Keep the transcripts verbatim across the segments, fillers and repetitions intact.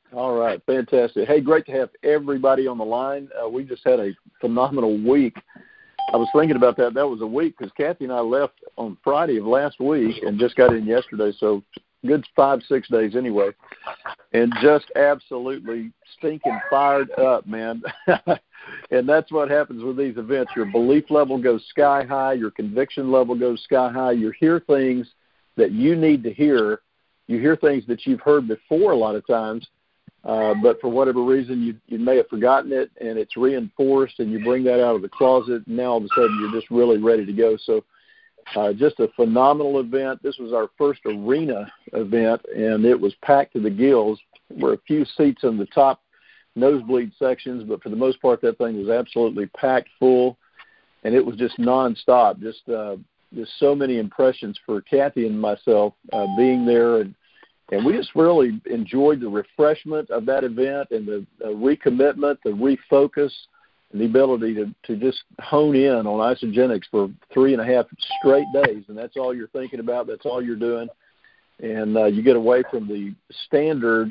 All right, fantastic. Hey, great to have everybody on the line. Uh, we just had a phenomenal week. I was thinking about that. That was a week because Kathy and I left on Friday of last week and just got in yesterday, so good five, six days anyway, and just absolutely stinking fired up, man. And that's what happens with these events. Your belief level goes sky high. Your conviction level goes sky high. You hear things that you need to hear. You hear things that you've heard before a lot of times. Uh, but for whatever reason, you you may have forgotten it, and it's reinforced, and you bring that out of the closet, and now all of a sudden you're just really ready to go. So uh, just a phenomenal event. This was our first arena event, and it was packed to the gills. There were a few seats in the top nosebleed sections, but for the most part, that thing was absolutely packed full, and it was just nonstop. Just, uh, just so many impressions for Kathy and myself uh, being there, and And we just really enjoyed the refreshment of that event and the uh, recommitment, the refocus, and the ability to, to just hone in on Isagenix for three and a half straight days. And that's all you're thinking about. That's all you're doing. And uh, you get away from the standard,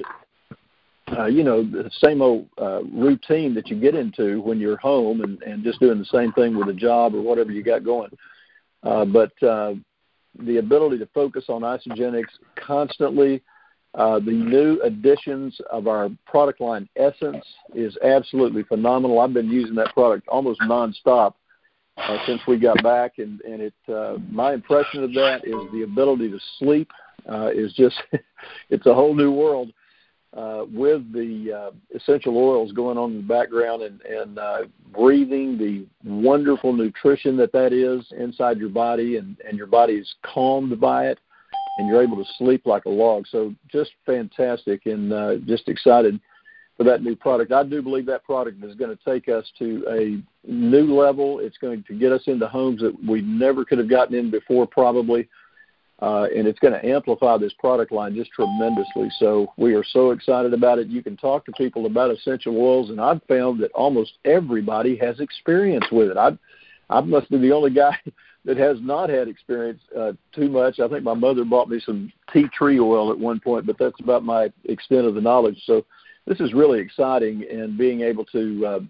uh, you know, the same old uh, routine that you get into when you're home and, and just doing the same thing with a job or whatever you got going. Uh, but uh, the ability to focus on Isagenix constantly. Uh, the new additions of our product line, Essence, is absolutely phenomenal. I've been using that product almost nonstop uh, since we got back, and, and it. Uh, my impression of that is the ability to sleep uh, is just, it's a whole new world uh, with the uh, essential oils going on in the background and, and uh, breathing the wonderful nutrition that that is inside your body, and, and your body is calmed by it, and you're able to sleep like a log. So just fantastic, and uh, just excited for that new product. I do believe that product is going to take us to a new level. It's going to get us into homes that we never could have gotten in before probably, uh, and it's going to amplify this product line just tremendously. So we are so excited about it. You can talk to people about essential oils, and I've found that almost everybody has experience with it. I I must be the only guy that has not had experience uh, too much. I think my mother bought me some tea tree oil at one point, but that's about my extent of the knowledge. So this is really exciting, and being able to uh,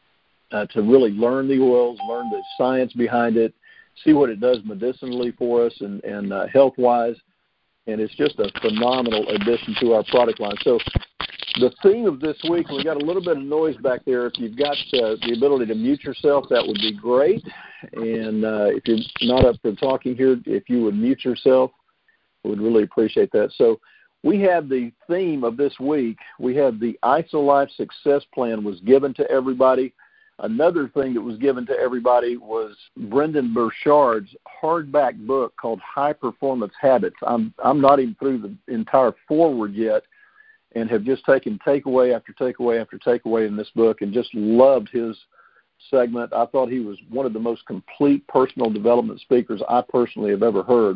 uh, to really learn the oils, learn the science behind it, see what it does medicinally for us and, and uh, health-wise, and it's just a phenomenal addition to our product line. So the theme of this week, we got a little bit of noise back there. If you've got uh, the ability to mute yourself, that would be great. And uh, if you're not up for talking here, if you would mute yourself, we would really appreciate that. So we have the theme of this week. We have the IsoLife Success Plan was given to everybody. Another thing that was given to everybody was Brendon Burchard's hardback book called High Performance Habits. I'm I'm not even through the entire foreword yet, and have just taken takeaway after takeaway after takeaway in this book, and just loved his segment. I thought he was one of the most complete personal development speakers I personally have ever heard,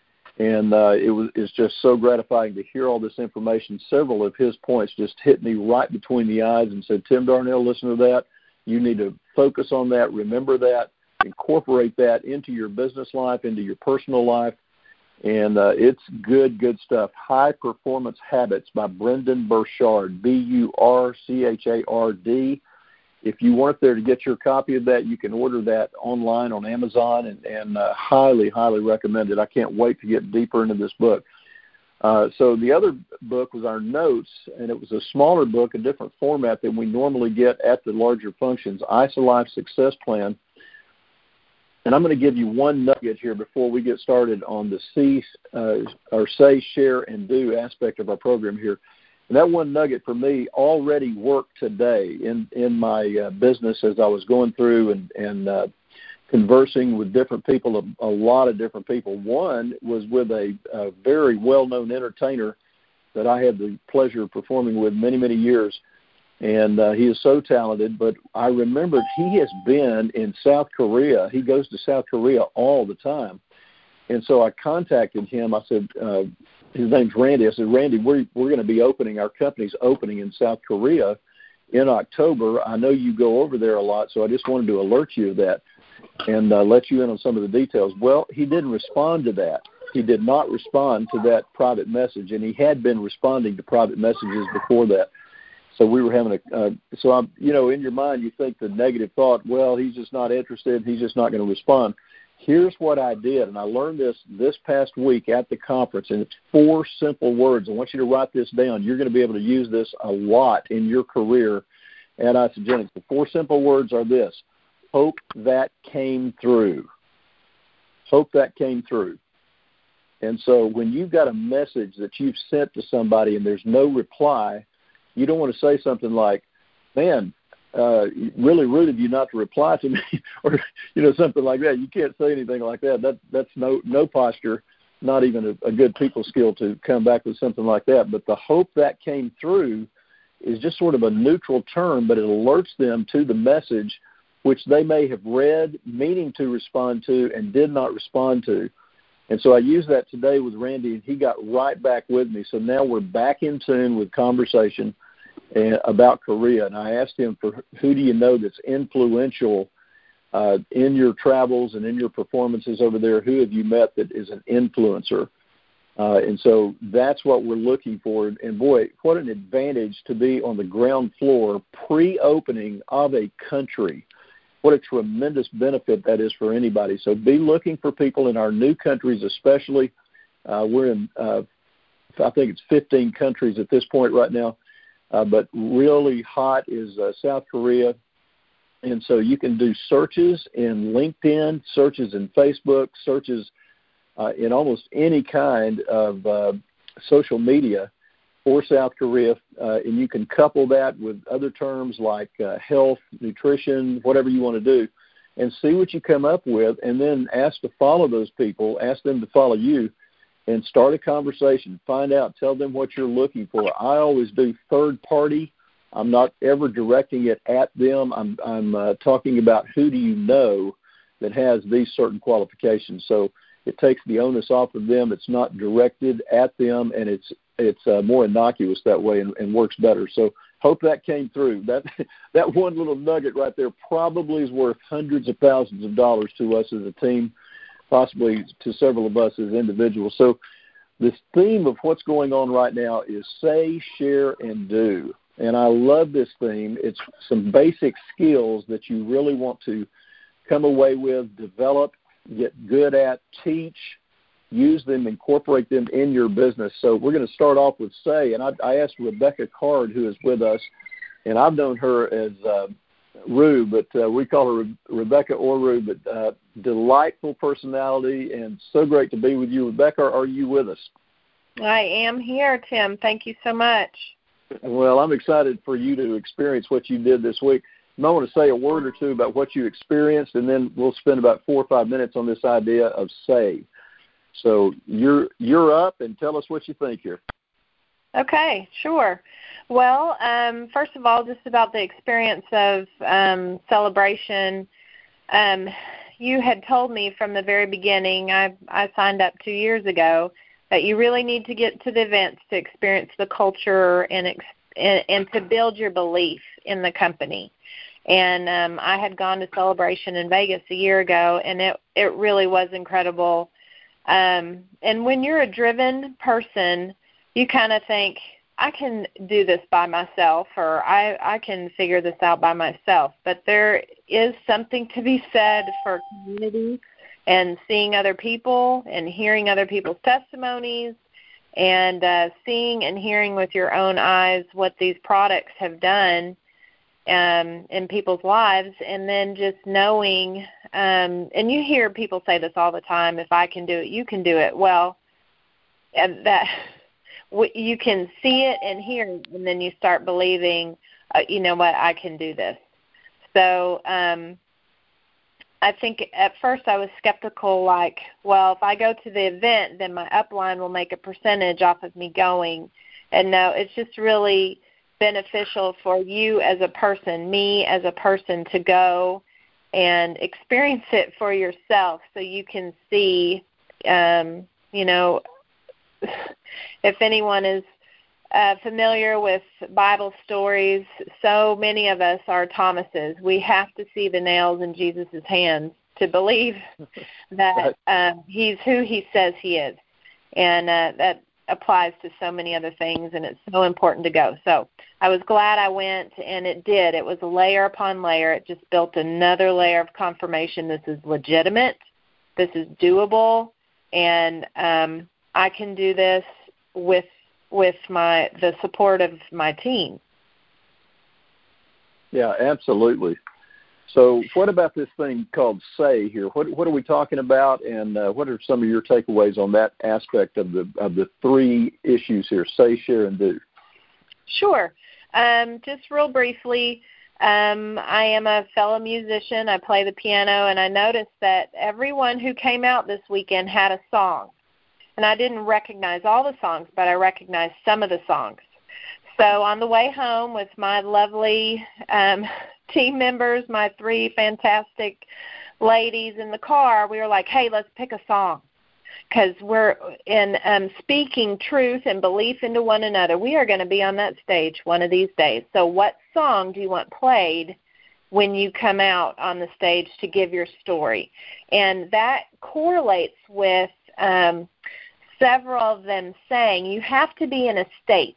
and uh, it was it's just so gratifying to hear all this information. Several of his points just hit me right between the eyes and said, Tim Darnell, listen to that. You need to focus on that, remember that, incorporate that into your business life, into your personal life. And uh, it's good, good stuff. High Performance Habits by Brendon Burchard, B U R C H A R D. If you weren't there to get your copy of that, you can order that online on Amazon, and, and uh, highly, highly recommend it. I can't wait to get deeper into this book. Uh, so the other book was our notes, and it was a smaller book, a different format than we normally get at the larger functions, IsoLife Success Plan. And I'm going to give you one nugget here before we get started on the see, uh, or say, share, and do aspect of our program here. And that one nugget for me already worked today in, in my uh, business as I was going through and, and uh, conversing with different people, a, a lot of different people. One was with a, a very well-known entertainer that I had the pleasure of performing with many, many years. And uh, he is so talented, but I remembered he has been in South Korea. He goes to South Korea all the time. And so I contacted him. I said, uh, his name's Randy. I said, Randy, we're, we're going to be opening, our company's opening in South Korea in October. I know you go over there a lot, so I just wanted to alert you of that and uh, let you in on some of the details. Well, he didn't respond to that. he did not respond to that private message, and he had been responding to private messages before that. So we were having a, uh, so I'm, you know, in your mind, you think the negative thought, well, he's just not interested, he's just not going to respond. Here's what I did, and I learned this this past week at the conference, and it's four simple words. I want you to write this down. You're going to be able to use this a lot in your career at Isagenix. The four simple words are this: hope that came through. Hope that came through. And so when you've got a message that you've sent to somebody and there's no reply, you don't want to say something like, man, uh, really rude of you not to reply to me, or, you know, something like that. You can't say anything like that. That that's no no posture, not even a, a good people skill to come back with something like that. But the hope that came through is just sort of a neutral term, but it alerts them to the message which they may have read, meaning to respond to, and did not respond to. And so I used that today with Randy, and he got right back with me. So now we're back in tune with conversation and, about Korea. And I asked him, for who do you know that's influential uh, in your travels and in your performances over there? Who have you met that is an influencer? Uh, and so that's what we're looking for. And, boy, what an advantage to be on the ground floor pre-opening of a country. What a tremendous benefit that is for anybody. So be looking for people in our new countries especially. Uh, we're in, uh, I think it's fifteen countries at this point right now. Uh, but really hot is uh, South Korea. And so you can do searches in LinkedIn, searches in Facebook, searches uh, in almost any kind of uh, social media for South Korea, uh, and you can couple that with other terms like uh, health, nutrition, whatever you want to do, and see what you come up with, and then ask to follow those people, ask them to follow you, and start a conversation. Find out, tell them what you're looking for. I always do third party. I'm not ever directing it at them. I'm, I'm uh, talking about who do you know that has these certain qualifications. So it takes the onus off of them. It's not directed at them, and it's it's uh, more innocuous that way and, and works better. So hope that came through. That that one little nugget right there probably is worth hundreds of thousands of dollars to us as a team, possibly to several of us as individuals. So this theme of what's going on right now is say, share, and do. And I love this theme. It's some basic skills that you really want to come away with, develop, get good at, teach, use them, incorporate them in your business. So we're going to start off with say, and I, I asked Rebecca Card, who is with us, and I've known her as uh, Rue, but uh, we call her Re- Rebecca or Rue, but uh, delightful personality, and so great to be with you. Rebecca, are you with us? I am here, Tim. Thank you so much. Well, I'm excited for you to experience what you did this week. You might want to say a word or two about what you experienced, and then we'll spend about four or five minutes on this idea of say. So you're you're up, and tell us what you think here. Okay, sure. Well, um, first of all, just about the experience of um, celebration, um, you had told me from the very beginning, I, I signed up two years ago, that you really need to get to the events to experience the culture and, ex- and, and to build your belief in the company. And um, I had gone to Celebration in Vegas a year ago, and it, it really was incredible. Um, and when you're a driven person, you kind of think, I can do this by myself, or I, I can figure this out by myself. But there is something to be said for community and seeing other people and hearing other people's testimonies and uh, seeing and hearing with your own eyes what these products have done um, in people's lives, and then just knowing, um, and you hear people say this all the time, if I can do it, you can do it. Well, and that you can see it and hear it, and then you start believing, uh, you know what, I can do this. So um, I think at first I was skeptical, like, well, if I go to the event, then my upline will make a percentage off of me going. And no, it's just really beneficial for you as a person, me as a person, to go and experience it for yourself so you can see, um, you know, if anyone is uh, familiar with Bible stories, so many of us are Thomases. We have to see the nails in Jesus' hands to believe that um, he's who he says he is. And uh, that applies to so many other things, and it's so important to go. So I was glad I went, and it did. It was a layer upon layer. It just built another layer of confirmation. This is legitimate. This is doable, and um, I can do this with with my the support of my team. Yeah, absolutely. So what about this thing called SAY here? What what are we talking about, and uh, what are some of your takeaways on that aspect of the of the three issues here, say, share, and do? Sure. Um, just real briefly, um, I am a fellow musician. I play the piano, and I noticed that everyone who came out this weekend had a song. And I didn't recognize all the songs, but I recognized some of the songs. So on the way home with my lovely um, team members, my three fantastic ladies in the car, we were like, hey, let's pick a song, because we're in um, speaking truth and belief into one another. We are going to be on that stage one of these days. So what song do you want played when you come out on the stage to give your story? And that correlates with um, several of them saying you have to be in a state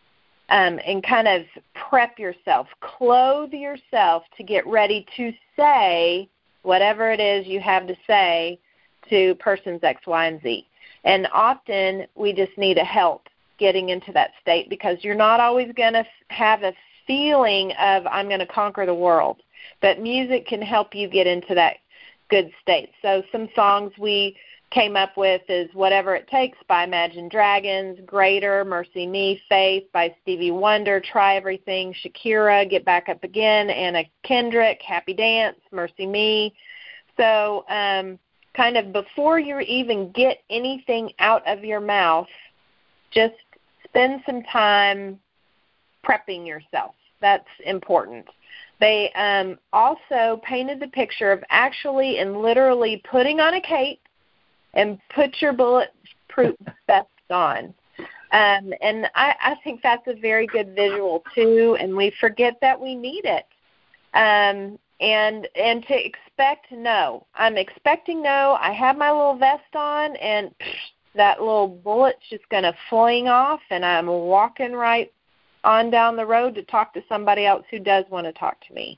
Um, and kind of prep yourself, clothe yourself to get ready to say whatever it is you have to say to persons X, Y, and Z. And often we just need a help getting into that state, because you're not always going to have a feeling of I'm going to conquer the world. But music can help you get into that good state. So some songs we came up with is Whatever It Takes by Imagine Dragons, Greater, Mercy Me, Faith by Stevie Wonder, Try Everything, Shakira, Get Back Up Again, Anna Kendrick, Happy Dance, Mercy Me. So um, kind of before you even get anything out of your mouth, just spend some time prepping yourself. That's important. They um, also painted the picture of actually and literally putting on a cape and put your bulletproof vest on. Um, and I, I think that's a very good visual, too, and we forget that we need it. Um, and and to expect no. I'm expecting no. I have my little vest on, and psh, that little bullet's just going to fling off, and I'm walking right on down the road to talk to somebody else who does want to talk to me.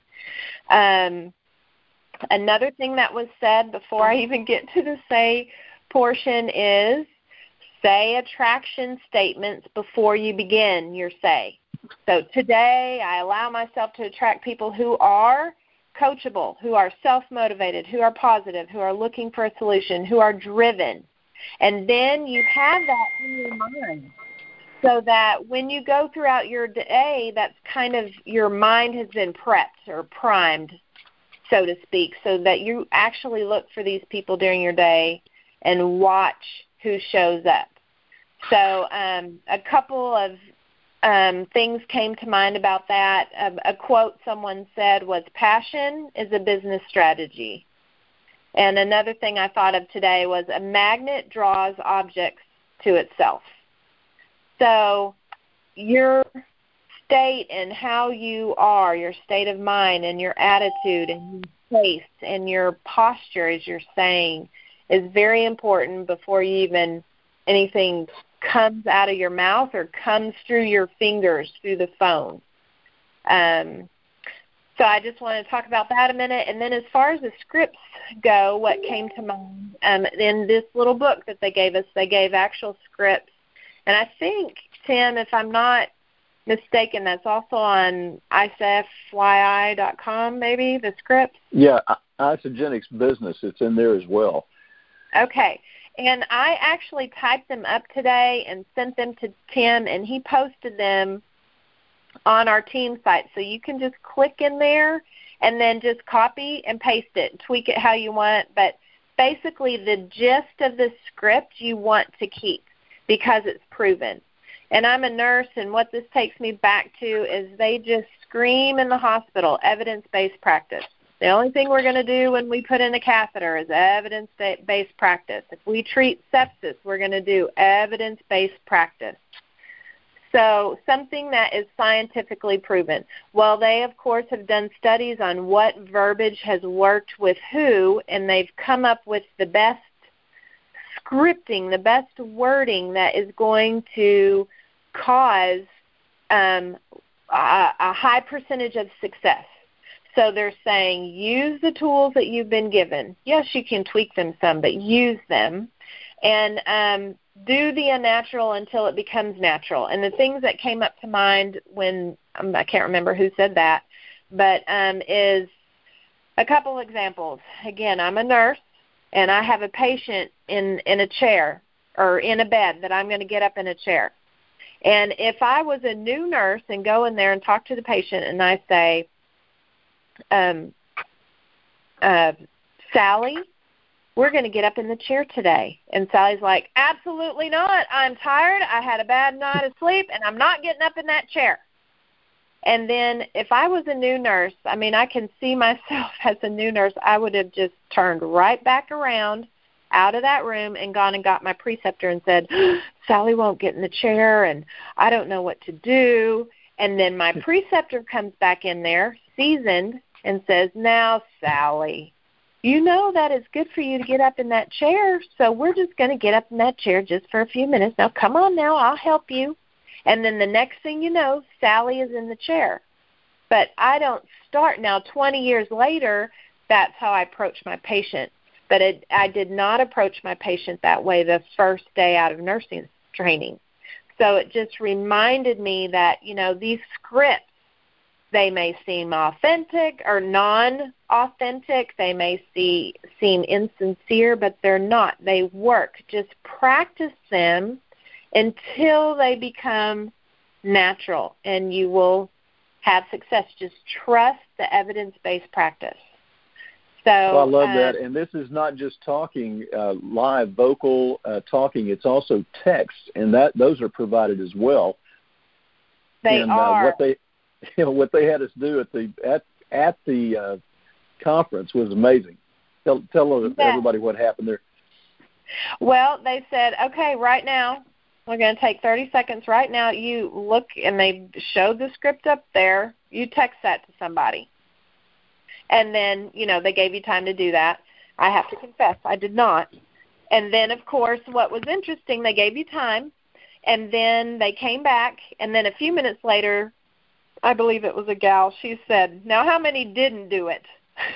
Um, another thing that was said before I even get to the say portion is say attraction statements before you begin your say. So today I allow myself to attract people who are coachable, who are self-motivated, who are positive, who are looking for a solution, who are driven. And then you have that in your mind, so that when you go throughout your day, that's kind of your mind has been prepped or primed, so to speak, so that you actually look for these people during your day and watch who shows up. So um, a couple of um, things came to mind about that. A, a quote someone said was, passion is a business strategy. And another thing I thought of today was a magnet draws objects to itself. So your state and how you are, your state of mind and your attitude and your taste and your posture, as you're saying, is very important before you even anything comes out of your mouth or comes through your fingers through the phone. Um, so I just want to talk about that a minute. And then as far as the scripts go, what came to mind, um, in this little book that they gave us, they gave actual scripts. And I think, Tim, if I'm not mistaken, that's also on I S F Y I dot com, maybe, the scripts? Yeah, Isagenix Business, it's in there as well. Okay. And I actually typed them up today and sent them to Tim, and he posted them on our team site. So you can just click in there and then just copy and paste it, tweak it how you want. But basically the gist of the script you want to keep because it's proven. And I'm a nurse, and what this takes me back to is they just scream in the hospital, evidence-based practice. The only thing we're going to do when we put in a catheter is evidence-based practice. If we treat sepsis, we're going to do evidence-based practice. So something that is scientifically proven. Well, they, of course, have done studies on what verbiage has worked with who, and they've come up with the best scripting, the best wording that is going to cause um, a, a high percentage of success. So they're saying use the tools that you've been given. Yes, you can tweak them some, but use them. And um, do the unnatural until it becomes natural. And the things that came up to mind when, um, I can't remember who said that, but um, is a couple examples. Again, I'm a nurse, and I have a patient in, in a chair or in a bed that I'm going to get up in a chair. And if I was a new nurse and go in there and talk to the patient and I say, um, uh, Sally, we're going to get up in the chair today. And Sally's like, absolutely not. I'm tired. I had a bad night of sleep, and I'm not getting up in that chair. And then if I was a new nurse, I mean, I can see myself as a new nurse, I would have just turned right back around out of that room and gone and got my preceptor and said, Sally won't get in the chair, and I don't know what to do. And then my preceptor comes back in there, seasoned, and says, now, Sally, you know that it's good for you to get up in that chair, so we're just going to get up in that chair just for a few minutes. Now, come on now, I'll help you. And then the next thing you know, Sally is in the chair. But I don't start now twenty years later, that's how I approach my patient. But it, I did not approach my patient that way the first day out of nursing training. So it just reminded me that, you know, these scripts, they may seem authentic or non-authentic. They may see, seem insincere, but they're not. They work. Just practice them until they become natural, and you will have success. Just trust the evidence-based practice. So well, I love uh, that. And this is not just talking uh, live, vocal uh, talking. It's also text, and that those are provided as well. They and, are. Uh, what they You know, what they had us do at the at at the uh, conference was amazing. Tell tell yeah. everybody what happened there. Well, they said, okay, right now we're going to take thirty seconds. Right now, you look, and they showed the script up there. You text that to somebody, and then you know they gave you time to do that. I have to confess, I did not. And then, of course, what was interesting, they gave you time, and then they came back, and then a few minutes later, I believe it was a gal, she said, now how many didn't do it?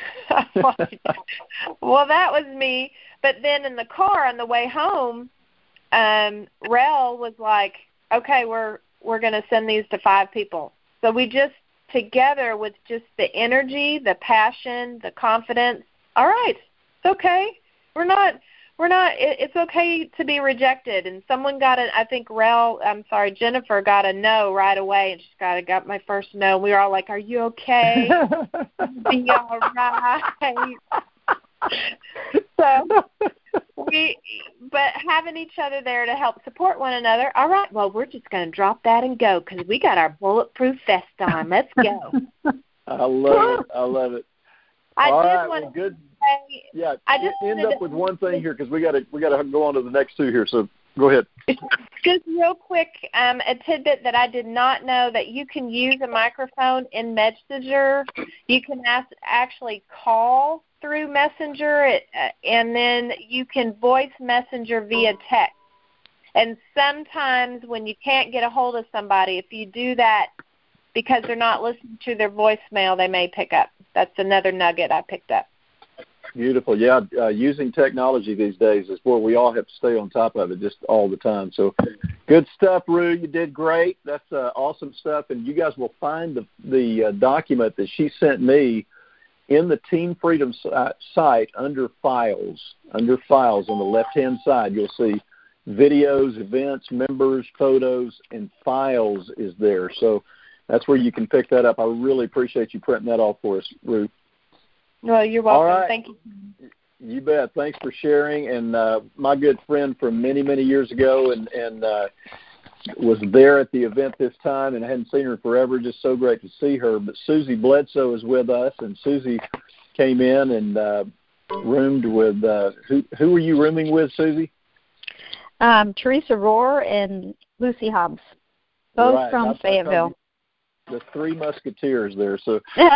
Well, that was me. But then in the car on the way home, um, Rel was like, okay, we're we're going to send these to five people. So we just, together with just the energy, the passion, the confidence, all right, it's okay. We're not... We're not, it's okay to be rejected. And someone got a, I think Rel, I'm sorry, Jennifer got a no right away, and she got, I got my first no. We were all like, are you okay? Be all right. So we, but having each other there to help support one another, all right, well, we're just going to drop that and go because we got our bulletproof vest on. Let's go. I love it. I love it. I all did right, want well, to good. say, Yeah, I just end up with one thing here because we got to we got to go on to the next two here. So go ahead. Just real quick, um, a tidbit that I did not know, that you can use a microphone in Messenger. You can ask, actually call through Messenger, it, uh, and then you can voice Messenger via text. And sometimes when you can't get a hold of somebody, if you do that because they're not listening to their voicemail, they may pick up. That's another nugget I picked up. Beautiful. Yeah, uh, using technology these days is where we all have to stay on top of it just all the time. So good stuff, Rue. You did great. That's uh, awesome stuff. And you guys will find the, the uh, document that she sent me in the Team Freedom site under Files. Under Files on the left-hand side, you'll see videos, events, members, photos, and Files is there. So that's where you can pick that up. I really appreciate you printing that off for us, Rue. Well, you're welcome. All right. Thank you. You bet. Thanks for sharing. And uh, my good friend from many, many years ago, and, and uh, was there at the event this time, and I hadn't seen her forever. Just so great to see her. But Susie Bledsoe is with us, and Susie came in and uh, roomed with uh, who? Who were you rooming with, Susie? Um, Teresa Rohr and Lucy Hobbs. both right. from I, Fayetteville. I the Three Musketeers there. So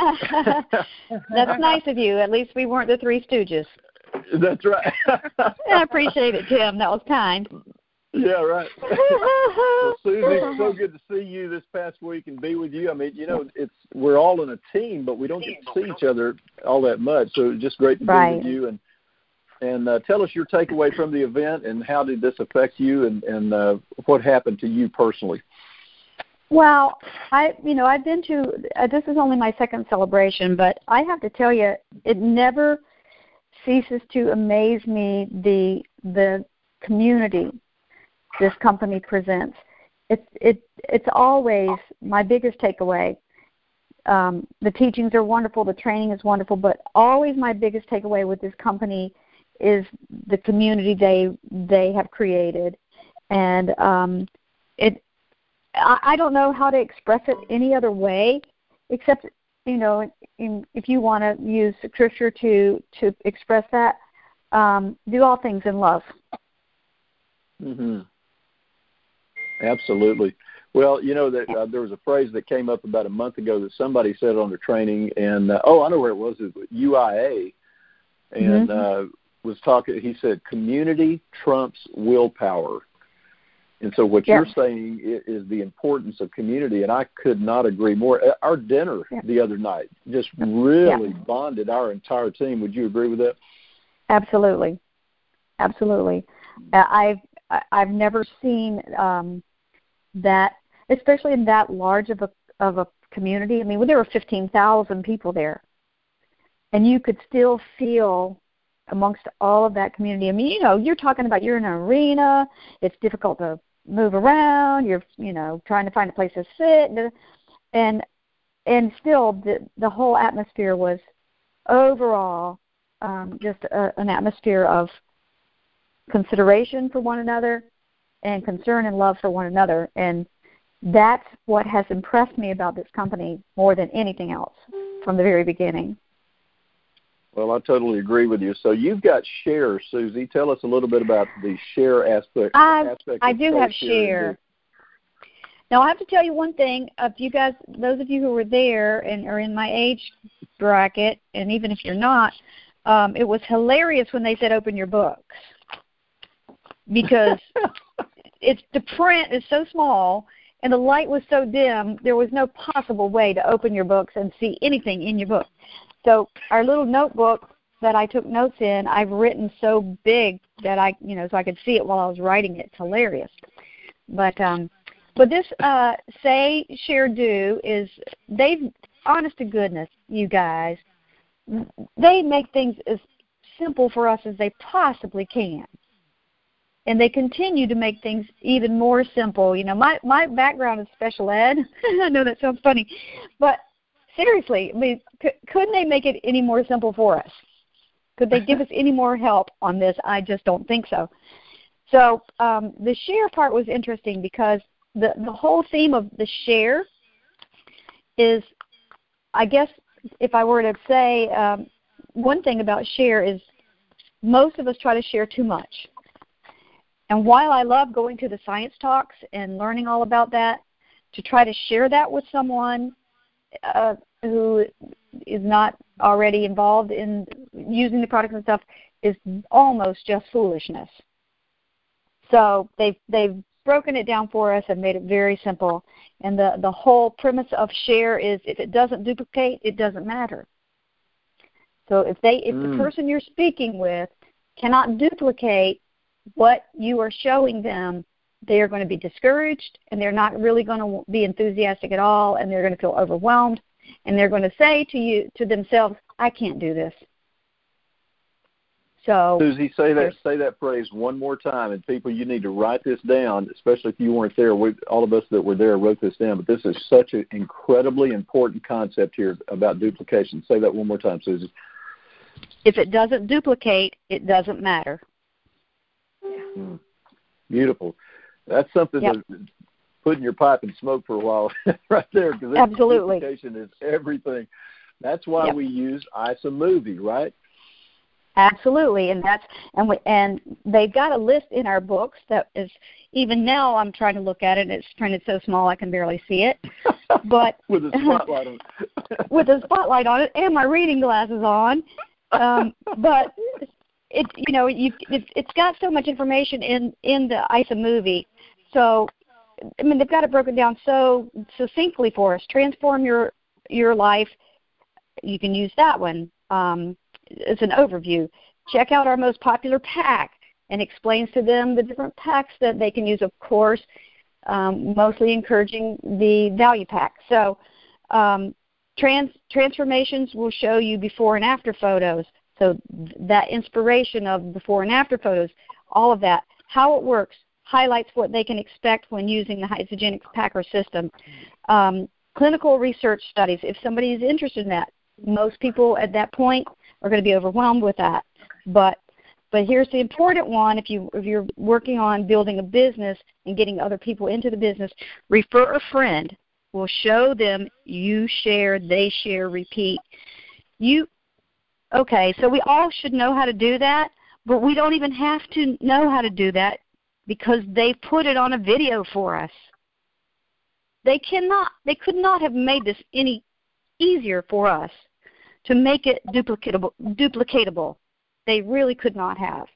that's nice of you. At least we weren't the Three Stooges. That's right. I appreciate it, Tim. That was kind. Yeah, right. Well, Susie, it's so good to see you this past week and be with you. I mean, you know, it's we're all in a team, but we don't get to see each other all that much. So it's just great to right. be with you. And and uh, tell us your takeaway from the event and how did this affect you and, and uh, what happened to you personally. Well, I, you know, I've been to, uh, this is only my second celebration, but I have to tell you, it never ceases to amaze me the the community this company presents. It's it it's always my biggest takeaway. Um, the teachings are wonderful, the training is wonderful, but always my biggest takeaway with this company is the community they they have created, and um, it. I, I don't know how to express it any other way, except you know, in, if you want to use scripture to to express that, um, do all things in love. Mm-hmm. Absolutely. Well, you know that uh, there was a phrase that came up about a month ago that somebody said on their training, and uh, oh, I know where it was. It was U I A, and mm-hmm. uh, was talking. He said, "Community trumps willpower." And so, what yeah. you're saying is the importance of community, and I could not agree more. Our dinner yeah. the other night just really yeah. bonded our entire team. Would you agree with that? Absolutely, absolutely. Uh, I've I've never seen um, that, especially in that large of a of a community. I mean, well, there were fifteen thousand people there, and you could still feel amongst all of that community. I mean, you know, you're talking about you're in an arena. It's difficult to move around. You're, you know, trying to find a place to sit, and and still the the whole atmosphere was overall um, just a, an atmosphere of consideration for one another and concern and love for one another. And that's what has impressed me about this company more than anything else from the very beginning. Well, I totally agree with you. So you've got Share, Susie. Tell us a little bit about the Share aspect. I, aspect I do have Share. Now, I have to tell you one thing. If you guys, those of you who were there and are in my age bracket, and even if you're not, um, it was hilarious when they said open your books. Because it's the print is so small and the light was so dim, there was no possible way to open your books and see anything in your book. So our little notebook that I took notes in, I've written so big that I, you know, so I could see it while I was writing it. It's hilarious. But um, but this uh, Say, Share, Do is, they've, honest to goodness, you guys, they make things as simple for us as they possibly can. And they continue to make things even more simple. You know, my, my background is special ed. I know that sounds funny. But seriously, I mean, c- couldn't they make it any more simple for us? Could they give us any more help on this? I just don't think so. So um, the share part was interesting because the, the whole theme of the share is, I guess, if I were to say um, one thing about share is most of us try to share too much. And while I love going to the science talks and learning all about that, to try to share that with someone uh, who is not already involved in using the products and stuff is almost just foolishness. So they've, they've broken it down for us and made it very simple. And the, the whole premise of share is if it doesn't duplicate, it doesn't matter. So if they, if mm. the person you're speaking with cannot duplicate what you are showing them, they are going to be discouraged, and they're not really going to be enthusiastic at all, and they're going to feel overwhelmed, and they're going to say to you, to themselves, I can't do this. So, Susie, say that say that phrase one more time, and people, you need to write this down, especially if you weren't there. We, all of us that were there wrote this down, but this is such an incredibly important concept here about duplication. Say that one more time, Susie. If it doesn't duplicate, it doesn't matter. Mm. Beautiful. That's something yep. to put in your pipe and smoke for a while right there, because duplication is everything. That's why yep. we use iSamovie, right? Absolutely, and that's and we, and they've got a list in our books that is, even now I'm trying to look at it, and it's printed so small I can barely see it. But with a spotlight on it. with a spotlight on it and my reading glasses on. Um, but it you know you it, it's got so much information in in the I S A movie. So I mean they've got it broken down so succinctly for us. Transform your your life. You can use that one. Um, It's an overview. Check out our most popular pack and explains to them the different packs that they can use, of course, um, mostly encouraging the value pack. So um, trans transformations will show you before and after photos. So th- that inspiration of before and after photos, all of that, how it works, highlights what they can expect when using the Isagenix Packer system. Um, clinical research studies, if somebody is interested in that. Most people at that point are going to be overwhelmed with that. But but here's the important one. If you if you're working on building a business and getting other people into the business, refer a friend. Will show them you share, they share, repeat. You okay, so we all should know how to do that, but we don't even have to know how to do that because they put it on a video for us. They cannot they could not have made this any easier for us to make it duplicatable. Duplicatable. They really could not have.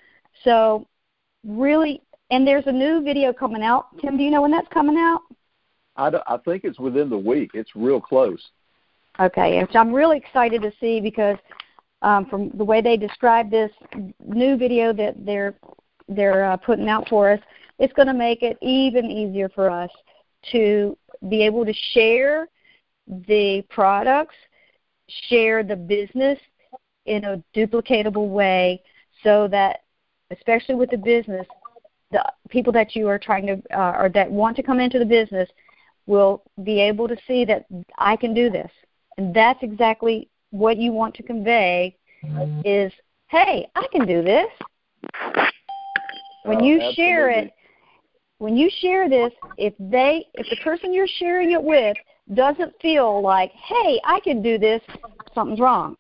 So really, and there's a new video coming out. Tim, do you know when that's coming out? I, I think it's within the week. It's real close. Okay, which I'm really excited to see because um, from the way they describe this new video that they're they're uh, putting out for us, it's going to make it even easier for us to be able to share the products, share the business in a duplicatable way so that, especially with the business, the people that you are trying to, uh, or that want to come into the business will be able to see that I can do this. And that's exactly what you want to convey is, hey, I can do this. When Oh, you absolutely. share it, when you share this, if they, if the person you're sharing it with doesn't feel like, hey, I can do this, something's wrong.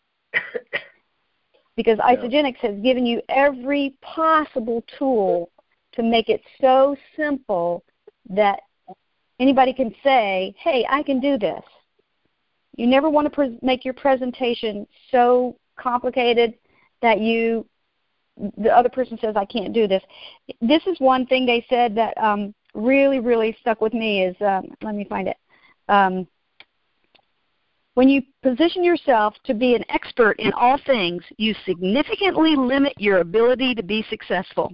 Because Yeah. Isagenix has given you every possible tool to make it so simple that anybody can say, hey, I can do this. You never want to pre- make your presentation so complicated that you, the other person says, I can't do this. This is one thing they said that um, really, really stuck with me is, um, let me find it. Um, when you position yourself to be an expert in all things, you significantly limit your ability to be successful.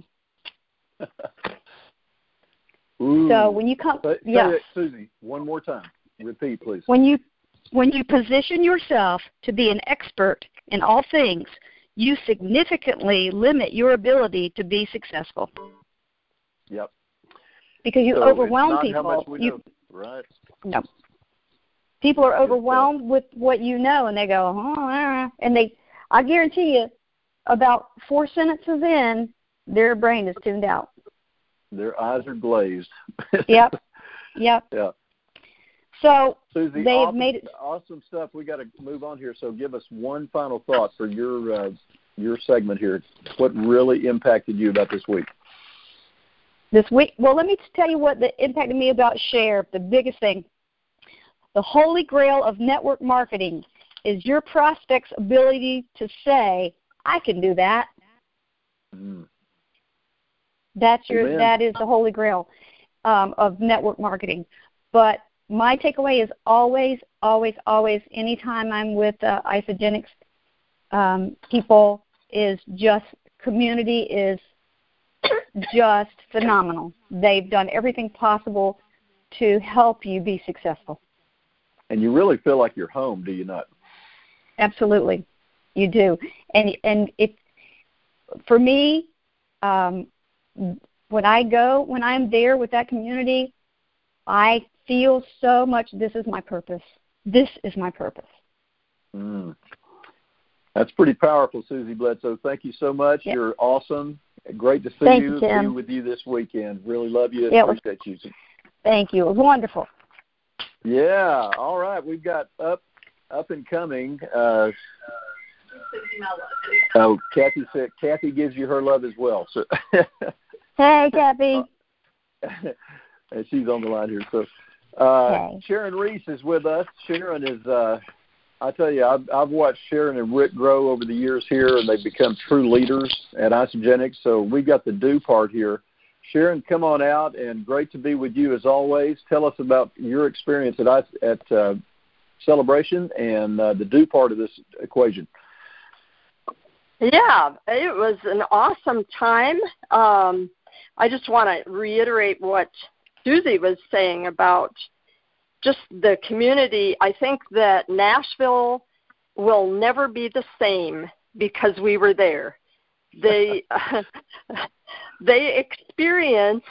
Ooh. So when you come, say, yeah, say it, Susie, one more time. Repeat, please. When you when you position yourself to be an expert in all things, you significantly limit your ability to be successful. Yep. Because you so overwhelm it's not people. How much we you, know. Right. No. People are overwhelmed with what you know, and they go, oh, uh, and they, I guarantee you, about four sentences in, their brain is tuned out. Their eyes are glazed. Yep. Yep. Yeah. So Susie, they awesome, have made it. Awesome stuff. We got to move on here. So give us one final thought for your uh, your segment here. What really impacted you about this week? This week, well, let me tell you what the impacted me about Share. The biggest thing, the holy grail of network marketing, is your prospect's ability to say, "I can do that." Mm. That's your. Amen. That is the holy grail um, of network marketing. But my takeaway is always, always, always, anytime I'm with uh, Isagenix um, people, is just community is just phenomenal. They've done everything possible to help you be successful. And you really feel like you're home, do you not? Absolutely, you do. And and if for me, um, when I go, when I'm there with that community, I feel so much, this is my purpose. This is my purpose. Mm. That's pretty powerful, Susie Bledsoe. Thank you so much. Yep. You're awesome. Great to see Thank you, you, Tim. be with you this weekend. Really love you and Yeah, appreciate you. Thank you. It was wonderful. Yeah. All right. We've got up up and coming uh, Oh, Kathy said Kathy gives you her love as well. So hey, Kathy. And she's on the line here. So uh, hey. Sharon Reese is with us. Sharon is, uh, I tell you, I've, I've watched Sharon and Rick grow over the years here, and they've become true leaders at Isagenix. So we've got the do part here. Sharon, come on out, and great to be with you as always. Tell us about your experience at at uh, Celebration and uh, the do part of this equation. Yeah, it was an awesome time. Um, I just want to reiterate what Susie was saying about just the community. I think that Nashville will never be the same because we were there. They they experienced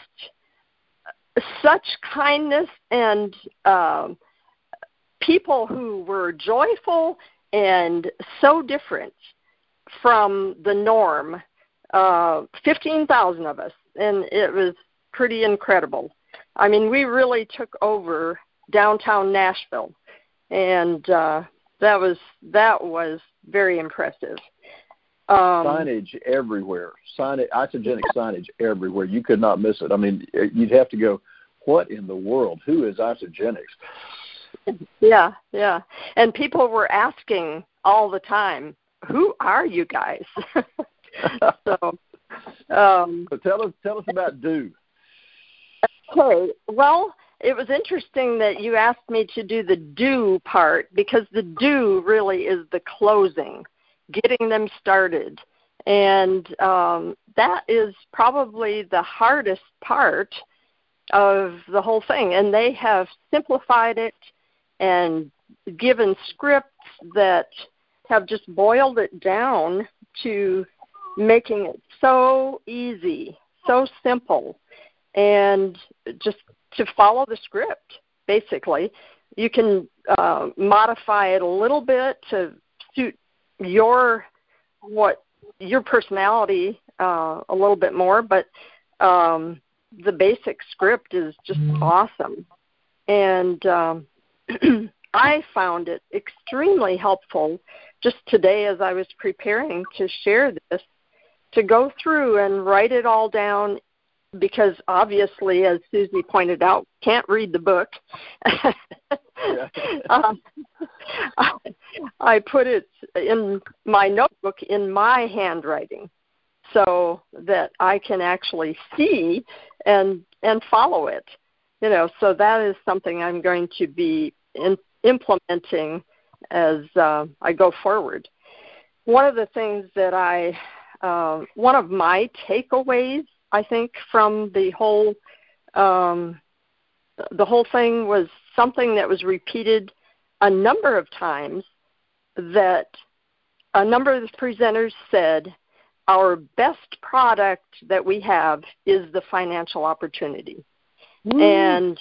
such kindness and um, people who were joyful and so different from the norm. Uh, fifteen thousand of us, and it was pretty incredible. I mean, we really took over downtown Nashville, and uh, that was that was very impressive. Um, signage everywhere. Signage, Isagenix signage everywhere. You could not miss it. I mean, you'd have to go, what in the world? Who is Isagenix? Yeah, yeah. And people were asking all the time, who are you guys? so, um, so tell us, tell us about do. Okay. Well, it was interesting that you asked me to do the do part, because the do really is the closing, getting them started. And um, that is probably the hardest part of the whole thing. And they have simplified it and given scripts that have just boiled it down to making it so easy, so simple, and just to follow the script, basically. You can uh, modify it a little bit to suit your what your personality uh, a little bit more, but um, the basic script is just awesome. And um, I found it extremely helpful just today as I was preparing to share this, to go through and write it all down, because obviously, as Susie pointed out, can't read the book. um, I, I put it in my notebook in my handwriting so that I can actually see and and follow it. You know, so that is something I'm going to be in, implementing as uh, I go forward. One of the things that I, uh, one of my takeaways, I think, from the whole um, the whole thing was something that was repeated a number of times, that a number of the presenters said, our best product that we have is the financial opportunity. Mm. And,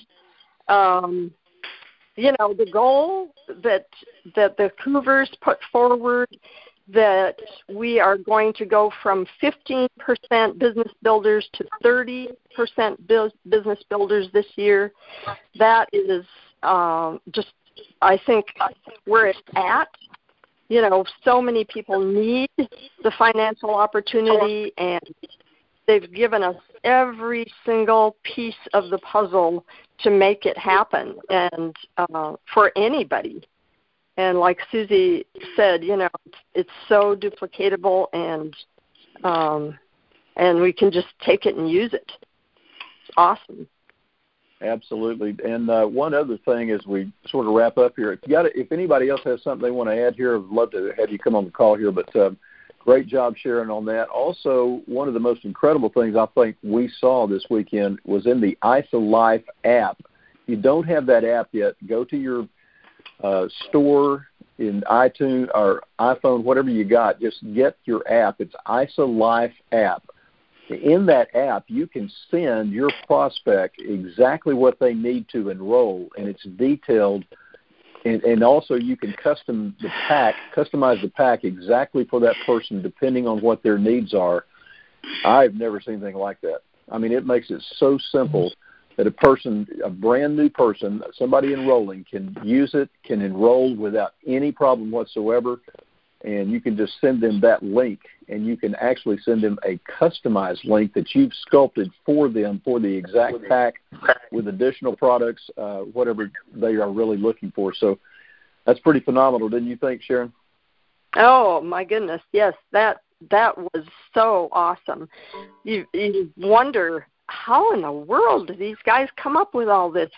um, you know, the goal that that the Cougars put forward, that we are going to go from fifteen percent business builders to thirty percent business builders this year, that is um, just, I think, where it's at. You know, so many people need the financial opportunity, and they've given us every single piece of the puzzle to make it happen, and uh, for anybody. And like Susie said, you know, it's, it's so duplicatable, and um, and we can just take it and use it. It's awesome. Absolutely. And uh, one other thing as we sort of wrap up here, if, you got if anybody else has something they want to add here, I'd love to have you come on the call here. But uh, great job sharing on that. Also, one of the most incredible things I think we saw this weekend was in the IsaLife app. If you don't have that app yet, go to your uh, store in iTunes or iPhone, whatever you got. Just get your app. It's IsaLife app. In that app, you can send your prospect exactly what they need to enroll, and it's detailed. And, and also, you can custom the pack, customize the pack exactly for that person, depending on what their needs are. I've never seen anything like that. I mean, it makes it so simple that a person, a brand new person, somebody enrolling, can use it, can enroll without any problem whatsoever. and you can just send them that link, and you can actually send them a customized link that you've sculpted for them for the exact pack with additional products, uh, whatever they are really looking for. So that's pretty phenomenal, didn't you think, Sharon? Oh, my goodness, yes, that that was so awesome. You, you wonder, how in the world do these guys come up with all this?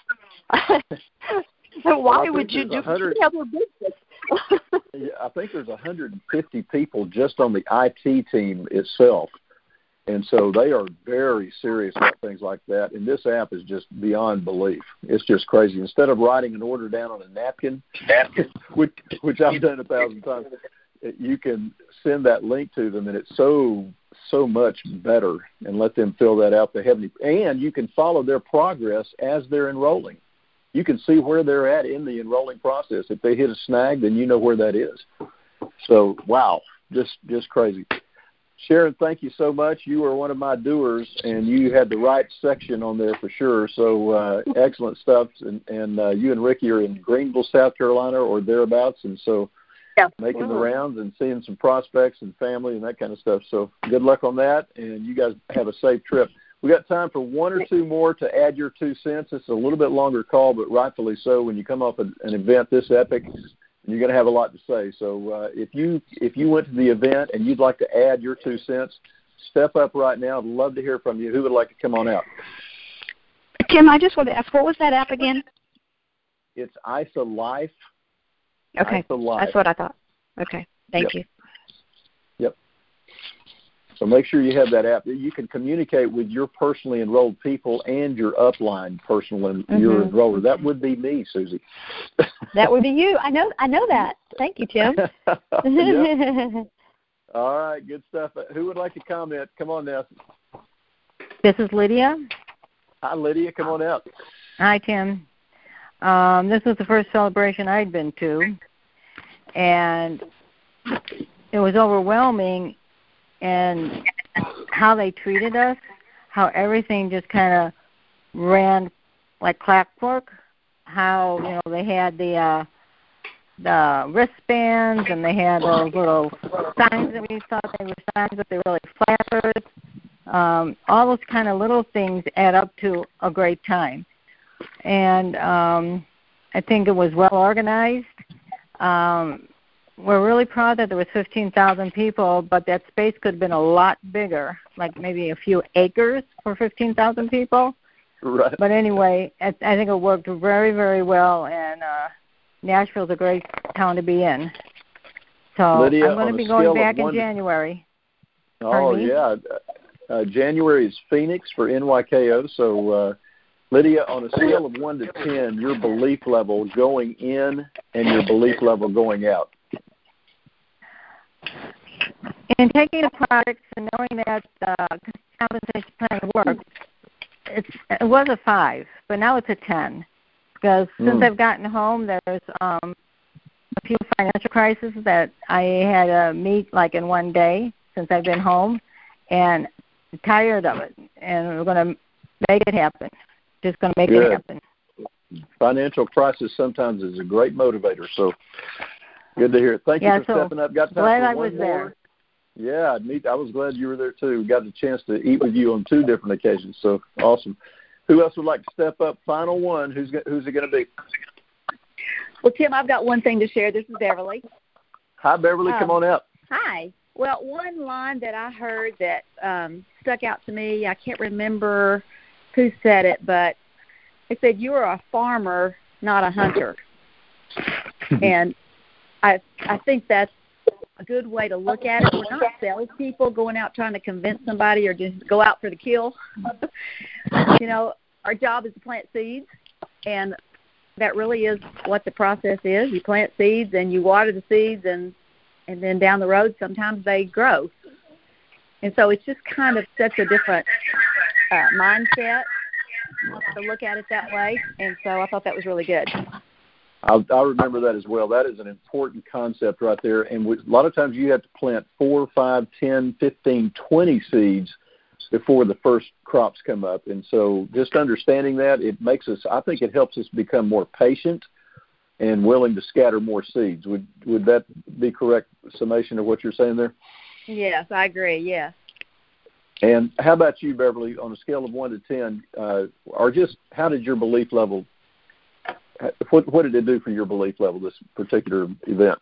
Why well, would you do any other business? Yeah, I think there's one hundred fifty people just on the I T team itself. And so they are very serious about things like that. And this app is just beyond belief. It's just crazy. Instead of writing an order down on a napkin, which, which I've done a thousand times, you can send that link to them, and it's so, so much better, and let them fill that out. They have any, and you can follow their progress as they're enrolling. You can see where they're at in the enrolling process. If they hit a snag, then you know where that is. So, wow, just just crazy. Sharon, thank you so much. You are one of my doers, and you had the right section on there for sure. So uh, excellent stuff. And, and uh, you and Ricky are in Greenville, South Carolina, or thereabouts, and so yeah. making mm-hmm. the rounds and seeing some prospects and family and that kind of stuff. So good luck on that, and you guys have a safe trip. We got time for one or two more to add your two cents. It's a little bit longer call, but rightfully so. When you come off an event this epic, you're going to have a lot to say. So uh, if you if you went to the event and you'd like to add your two cents, step up right now. I'd love to hear from you. Who would like to come on out? Tim, I just want to ask, what was that app again? It's I S A Life. Okay, I S A Life. That's what I thought. Okay, thank yep. you. Yep. So make sure you have that app. You can communicate with your personally enrolled people and your upline personal and mm-hmm. your enroller. That would be me, Susie. That would be you. I know. I know that. Thank you, Tim. All right, good stuff. Who would like to comment? Come on now. This is Lydia. Hi, Lydia. Come on out. Hi, Tim. Um, this was the first celebration I'd been to, and it was overwhelming. And how they treated us, how everything just kind of ran like clockwork, how, you know, they had the uh, the wristbands and they had those little signs that we thought they were signs, but they were really flappers. Um, all those kind of little things add up to a great time. And um, I think it was well organized. Um, We're really proud that there was fifteen thousand people, but that space could have been a lot bigger, like maybe a few acres for fifteen thousand people. Right. But anyway, I think it worked very, very well, and uh, Nashville's a great town to be in. So Lydia, I'm going to be going back in January. Oh, yeah. Uh, January is Phoenix for N Y K O. So, uh, Lydia, on a scale of one to ten, your belief level going in and your belief level going out. In taking the products and knowing that uh, compensation plan works, it's, it was a five, but now it's a ten. Because mm. since I've gotten home, there's um, a few financial crises that I had to meet like in one day since I've been home, and I'm tired of it. And we're going to make it happen. Just going to make Good. it happen. Financial crisis sometimes is a great motivator. So. Good to hear it. Thank yeah, you for so stepping up. Got time glad for I one was more. there. Yeah, neat. I was glad you were there too. We got the chance to eat with you on two different occasions. So awesome. Who else would like to step up? Final one. Who's who's it going to be? Well, Tim, I've got one thing to share. This is Beverly. Hi, Beverly. Um, Come on out. Hi. Well, one line that I heard that um, stuck out to me, I can't remember who said it, but it said, "You are a farmer, not a hunter." And I I think that's a good way to look at it. We're not salespeople going out trying to convince somebody or just go out for the kill. You know, our job is to plant seeds, and that really is what the process is. You plant seeds and you water the seeds, and and then down the road sometimes they grow. And so it's just kind of such a different uh, mindset to look at it that way. And so I thought that was really good. I, I remember that as well. That is an important concept right there. And we, a lot of times you have to plant four, five, ten, fifteen, twenty seeds before the first crops come up. And so just understanding that, it makes us, I think it helps us become more patient and willing to scatter more seeds. Would would that be correct summation of what you're saying there? Yes, I agree. Yes. And how about you, Beverly? On a scale of one to ten, uh, or just how did your belief level? What what did it do for your belief level? This particular event.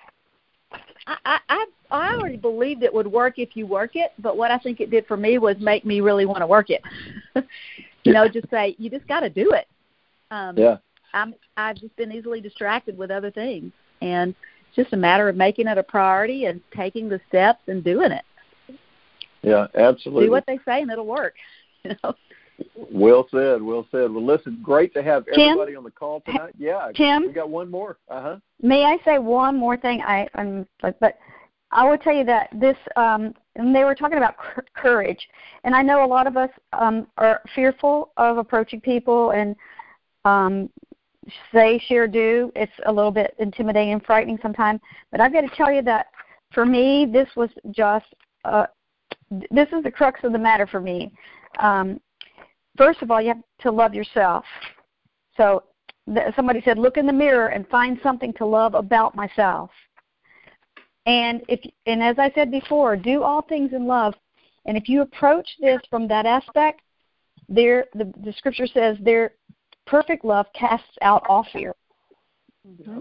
I, I I already believed it would work if you work it, but what I think it did for me was make me really want to work it. you know, just say you just got to do it. Um, yeah. I'm I've just been easily distracted with other things, and it's just a matter of making it a priority and taking the steps and doing it. Yeah, absolutely. Do what they say, and it'll work. You know. Well said, well said. Well, listen, great to have everybody Tim? on the call tonight. Yeah, Tim? we got one more. Uh-huh. May I say one more thing? I, I'm, but, but I will tell you that this, um, and they were talking about c- courage, and I know a lot of us um, are fearful of approaching people and um, say, share, do. It's a little bit intimidating and frightening sometimes, but I've got to tell you that for me, this was just, uh, this is the crux of the matter for me. Um, First of all, you have to love yourself. So th- somebody said, look in the mirror and find something to love about myself. And if and as I said before, do all things in love. And if you approach this from that aspect, there the, the scripture says, their perfect love casts out all fear. Mm-hmm.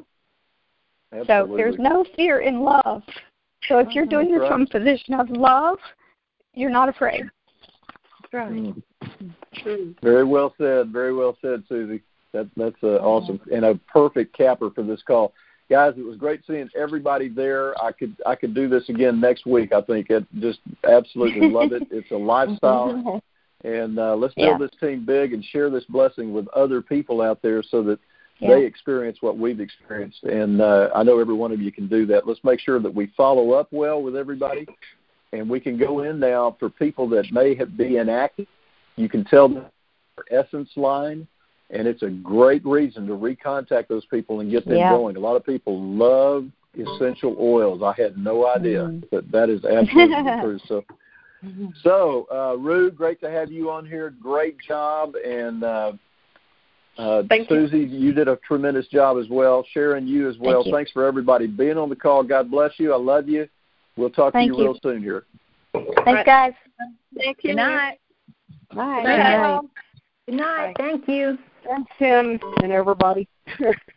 So there's no fear in love. So if you're doing this right. from a position of love, you're not afraid. Right. Mm. Very well said. Very well said, Susie. That, that's uh, awesome and a perfect capper for this call, guys. It was great seeing everybody there. I could I could do this again next week. I think it just absolutely love it. It's a lifestyle, and uh, let's build yeah. this team big and share this blessing with other people out there so that yeah. they experience what we've experienced. And uh, I know every one of you can do that. Let's make sure that we follow up well with everybody, and we can go in now for people that may have be inactive. You can tell them our Essence line, and it's a great reason to recontact those people and get them yeah. going. A lot of people love essential oils. I had no idea, mm. but that is absolutely true. So, so uh, Rue, great to have you on here. Great job. And uh, uh, Susie, you. you did a tremendous job as well. Sharon, you as well. Thank Thanks for everybody being on the call. God bless you. I love you. We'll talk Thank to you, you real soon here. Thanks, guys. Thank you. Good night. Bye. Good night. Good night. Thank you. Thanks, Tim and everybody.